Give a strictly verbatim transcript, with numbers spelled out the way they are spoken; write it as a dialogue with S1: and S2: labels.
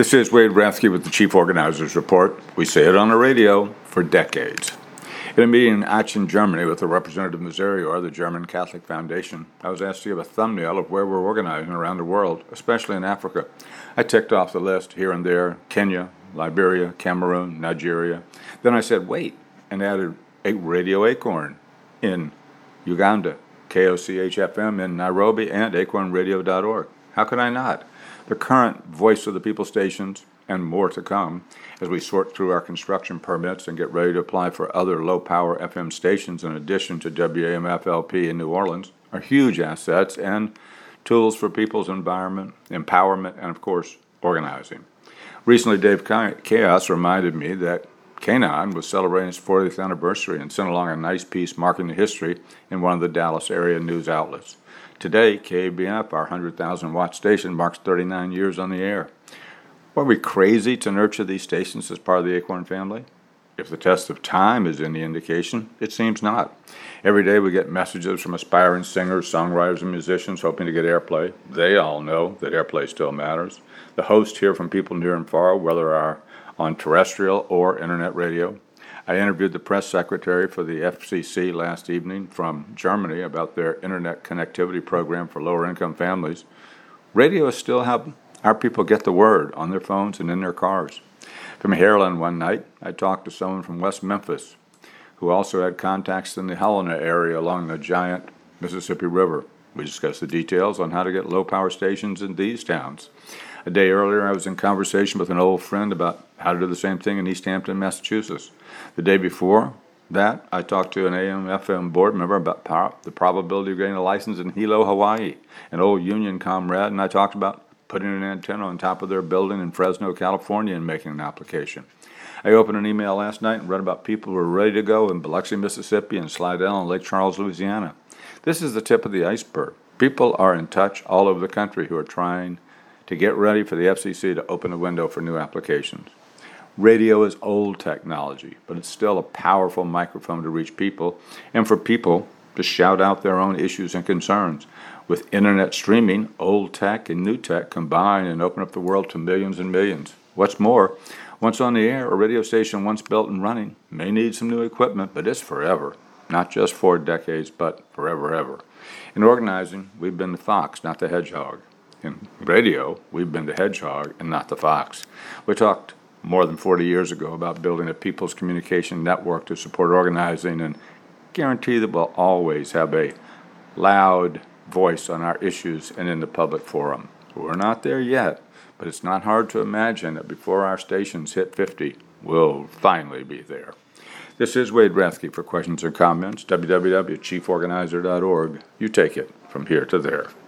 S1: This is Wade Rathke with the Chief Organizers Report. We say it on the radio for decades. In a meeting in Aachen, Germany with a representative of Missouri or the German Catholic Foundation, I was asked to give a thumbnail of where we're organizing around the world, especially in Africa. I ticked off the list here and there: Kenya, Liberia, Cameroon, Nigeria. Then I said, wait, and added a Radio Acorn in Uganda, K O C H F M in Nairobi, and acorn radio dot org. How could I not? The current Voice of the People stations, and more to come, as we sort through our construction permits and get ready to apply for other low-power F M stations in addition to W A M F L P in New Orleans, are huge assets and tools for people's environment, empowerment, and, of course, organizing. Recently, Dave Chaos reminded me that K nine was celebrating its fortieth anniversary and sent along a nice piece marking the history in one of the Dallas area news outlets. Today, K A B F, our one hundred thousand watt station, marks thirty-nine years on the air. Were we crazy to nurture these stations as part of the Acorn family? If the test of time is any indication, it seems not. Every day we get messages from aspiring singers, songwriters, and musicians hoping to get airplay. They all know that airplay still matters. The hosts hear from people near and far, whether are on terrestrial or internet radio. I interviewed the press secretary for the F C C last evening from Germany about their internet connectivity program for lower-income families. Radio is still how our people get the word on their phones and in their cars. From Maryland one night, I talked to someone from West Memphis who also had contacts in the Helena area along the giant Mississippi River. We discussed the details on how to get low-power stations in these towns. A day earlier, I was in conversation with an old friend about how to do the same thing in East Hampton, Massachusetts. The day before that, I talked to an A M F M board member about power, the probability of getting a license in Hilo, Hawaii, an old union comrade, and I talked about putting an antenna on top of their building in Fresno, California, and making an application. I opened an email last night and read about people who are ready to go in Biloxi, Mississippi, and Slidell and Lake Charles, Louisiana. This is the tip of the iceberg. People are in touch all over the country who are trying to get ready for the F C C to open the window for new applications. Radio is old technology, but it's still a powerful microphone to reach people and for people to shout out their own issues and concerns. With internet streaming, old tech and new tech combine and open up the world to millions and millions. What's more, once on the air, a radio station once built and running may need some new equipment, but it's forever. Not just four decades, but forever, ever. In organizing, we've been the fox, not the hedgehog. In radio, we've been the hedgehog and not the fox. We talked more than forty years ago about building a people's communication network to support organizing and guarantee that we'll always have a loud voice on our issues and in the public forum. We're not there yet, but it's not hard to imagine that before our stations hit fifty, we'll finally be there. This is Wade Rathke. For questions or comments, w w w dot chief organizer dot org. You take it from here to there.